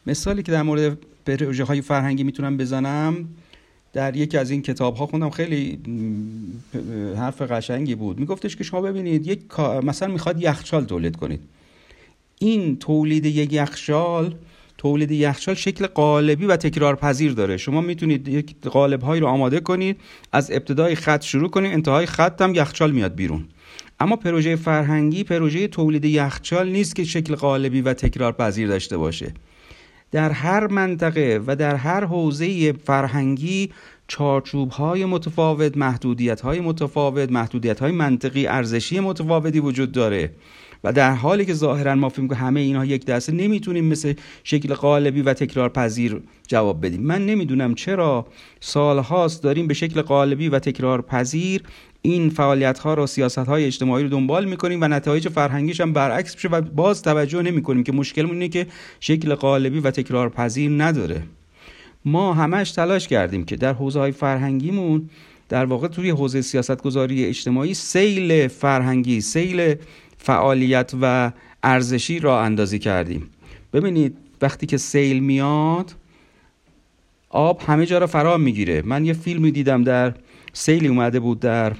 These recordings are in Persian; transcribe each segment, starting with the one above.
مثالی که در مورد پروژه‌های فرهنگی میتونم بزنم، در یکی از این کتاب‌ها خوندم، خیلی حرف قشنگی بود. میگفتش که شما ببینید مثلا میخواد یخچال تولید کنید. این تولید یک یخچال شکل قالبی و تکرارپذیر داره. شما میتونید یک قالب‌هایی رو آماده کنید، از ابتدای خط شروع کنید، انتهای خط هم یخچال میاد بیرون. اما پروژه فرهنگی پروژه تولید یخچال نیست که شکل قالبی و تکرارپذیر داشته باشه. در هر منطقه و در هر حوزه فرهنگی چارچوب‌های متفاوت، محدودیت‌های متفاوت، محدودیت‌های منطقی ارزشی متفاوتی وجود داره و در حالی که ظاهراً ما فکر می‌کنیم همه اینها یک دسته، نمیتونیم مثل شکل قالبی و تکرارپذیر جواب بدیم. من نمیدونم چرا سال‌هاست داریم به شکل قالبی و تکرارپذیر این فعالیت‌ها رو، سیاست‌های اجتماعی رو دنبال می‌کنیم و نتایج فرهنگیش هم برعکس میشه و باز توجه نمی‌کنیم که مشکلمون اینه که شکل قالبی و تکرارپذیر نداره. ما همش تلاش کردیم که در حوزه‌های فرهنگیمون، در واقع توی حوزه سیاست‌گذاری اجتماعی، سیل فرهنگی، سیل فعالیت و ارزشی را اندازی کردیم. ببینید وقتی که سیل میاد، آب همه جا را فرا میگیره. من یه فیلمی دیدم، در سیلی اومده بود در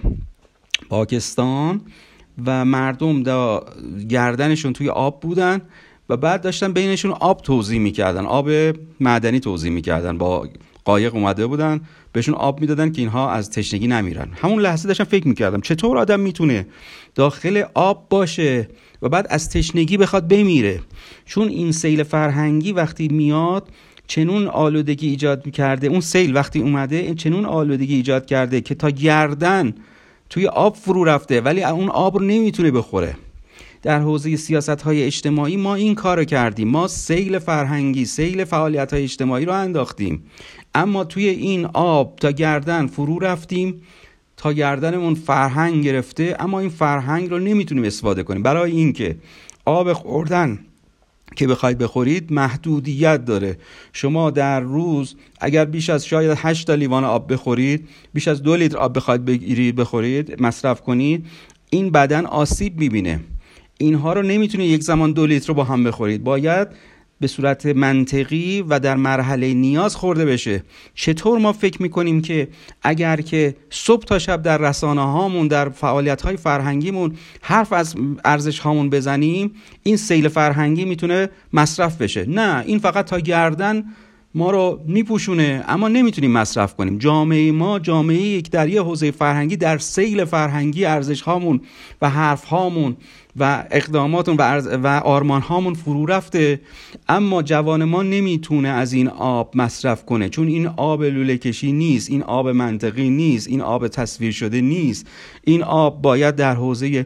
پاکستان و مردم گردنشون توی آب بودن و بعد داشتن بینشون آب توزیع میکردن، آب معدنی توزیع میکردن، با قایق اومده بودن بهشون آب میدادن که اینها از تشنگی نمیرن. همون لحظه داشتم فکر میکردم چطور آدم میتونه داخل آب باشه و بعد از تشنگی بخواد بمیره. چون این سیل فرهنگی وقتی میاد چنون آلودگی ایجاد میکرده، اون سیل وقتی اومده چنون آلودگی ایجاد کرده که تا گردن توی آب فرو رفته ولی اون آب رو نمیتونه بخوره. در حوزه سیاست‌های اجتماعی ما این کارو کردیم، ما سیل فرهنگی، سیل فعالیت‌های اجتماعی رو انداختیم، اما توی این آب تا گردن فرو رفتیم، تا گردنمون فرهنگ گرفته، اما این فرهنگ رو نمیتونیم استفاده کنیم. برای اینکه آب خوردن که بخواید بخورید محدودیت داره. شما در روز اگر بیش از شاید 8 تا لیوان آب بخورید، بیش از 2 لیتر آب بخواید بخورید، مصرف کنید، این بدن آسیب میبینه. اینها رو نمیتونید یک زمان 2 لیتر رو با هم بخورید، باید به صورت منطقی و در مرحله نیاز خورده بشه. چطور ما فکر میکنیم که اگر که صبح تا شب در رسانه هامون، در فعالیت های فرهنگیمون حرف از ارزش هامون بزنیم، این سیل فرهنگی میتونه مصرف بشه؟ نه، این فقط تا گردن ما رو میپوشونه اما نمیتونیم مصرف کنیم. جامعه ما جامعه یک در یه حوزه فرهنگی در سیل فرهنگی ارزش هامون و حرف هامون و اقداماتون و آرمان هامون فرو رفته، اما جوان ما نمیتونه از این آب مصرف کنه، چون این آب لوله کشی نیست، این آب منطقی نیست، این آب تصویر شده نیست. این آب باید در حوزه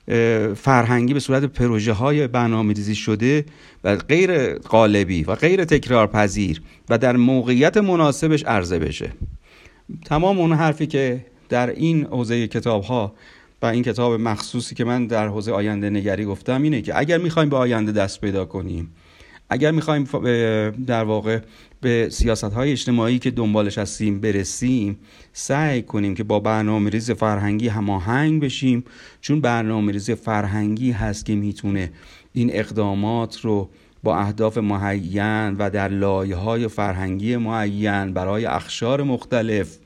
فرهنگی به صورت پروژه های برنامه‌ریزی شده و غیر قالبی و غیر تکرارپذیر و در موقعیت مناسبش عرضه بشه. تمام اون حرفی که در این حوزه کتاب ها و این کتاب مخصوصی که من در حوزه آینده نگری گفتم اینه که اگر میخوایم به آینده دست پیدا کنیم، اگر میخوایم در واقع به سیاست‌های اجتماعی که دنبالش هستیم برسیم، سعی کنیم که با برنامه‌ریزی فرهنگی هماهنگ بشیم، چون برنامه‌ریزی فرهنگی هست که میتونه این اقدامات رو با اهداف معین و در لایه‌های فرهنگی معین برای اقشار مختلف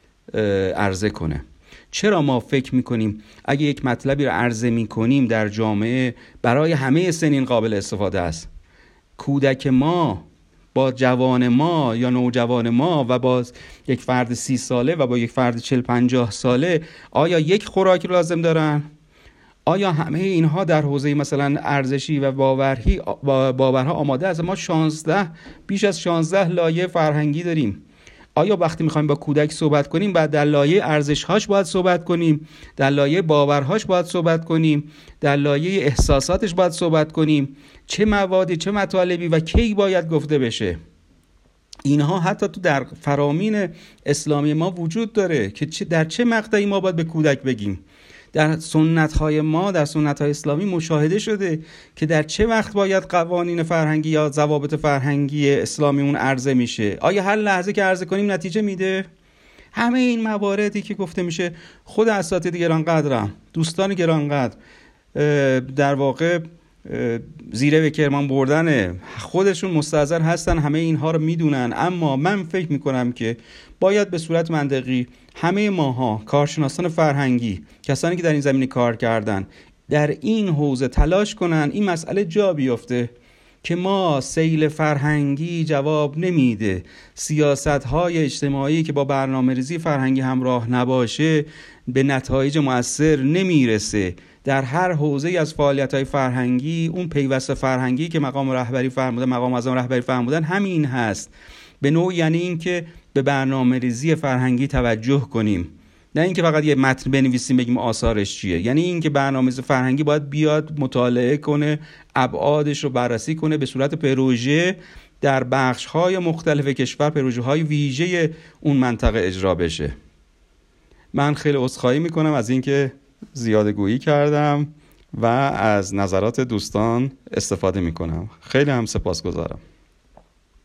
عرضه کنه. چرا ما فکر میکنیم اگه یک مطلبی رو عرضه میکنیم در جامعه برای همه سنین قابل استفاده است؟ کودک ما با جوان ما یا نوجوان ما و با یک فرد 30 ساله و با یک فرد 40-50 ساله آیا یک خوراک رو لازم دارن؟ آیا همه اینها در حوزه مثلا ارزشی و باورها آماده است؟ ما بیش از 16 لایه فرهنگی داریم. آیا وقتی میخوایم با کودک صحبت کنیم بعد در لایه ارزش‌هاش باید صحبت کنیم، در لایه باورهاش باید صحبت کنیم، در لایه احساساتش باید صحبت کنیم؟ چه موادی، چه مطالبی و کی باید گفته بشه؟ اینها حتی تو در فرامین اسلامی ما وجود داره که در چه مقطعی ما باید به کودک بگیم. در سنت‌های ما، در سنت‌های اسلامی مشاهده شده که در چه وقت باید قوانین فرهنگی یا ضوابط فرهنگی اسلامی اون عرضه میشه. آیا هر لحظه که عرضه کنیم نتیجه میده؟ همه این مواردی که گفته میشه، خود اساتید گرانقدرم، دوستان گرانقدر، در واقع زیره به کرمان بردن خودشون مستحضر هستن، همه اینها رو میدونن. اما من فکر میکنم که باید به صورت منطقی همه ماها کارشناسان فرهنگی، کسانی که در این زمینه کار کردن، در این حوزه تلاش کنن این مسئله جا بیفته که ما سیل فرهنگی جواب نمیده، سیاست‌های اجتماعی که با برنامه‌ریزی فرهنگی همراه نباشه به نتایج مؤثر نمیرسه. در هر حوزه از فعالیت‌های فرهنگی اون پیوست فرهنگی که مقام رهبری فرمودن، مقام اعظم رهبری فرمودن همین هست، به نوع یعنی این که به برنامه‌ریزی فرهنگی توجه کنیم، نه اینکه فقط یه متن بنویسیم بگیم آثارش چیه. یعنی اینکه برنامه‌ریزی فرهنگی باید بیاد مطالعه کنه، ابعادش رو بررسی کنه، به صورت پروژه در بخش‌های مختلف کشور، پروژه‌های ویژه اون منطقه اجرا بشه. من خیلی عذرخواهی میکنم از اینکه زیاده گویی کردم و از نظرات دوستان استفاده میکنم. خیلی هم سپاسگزارم.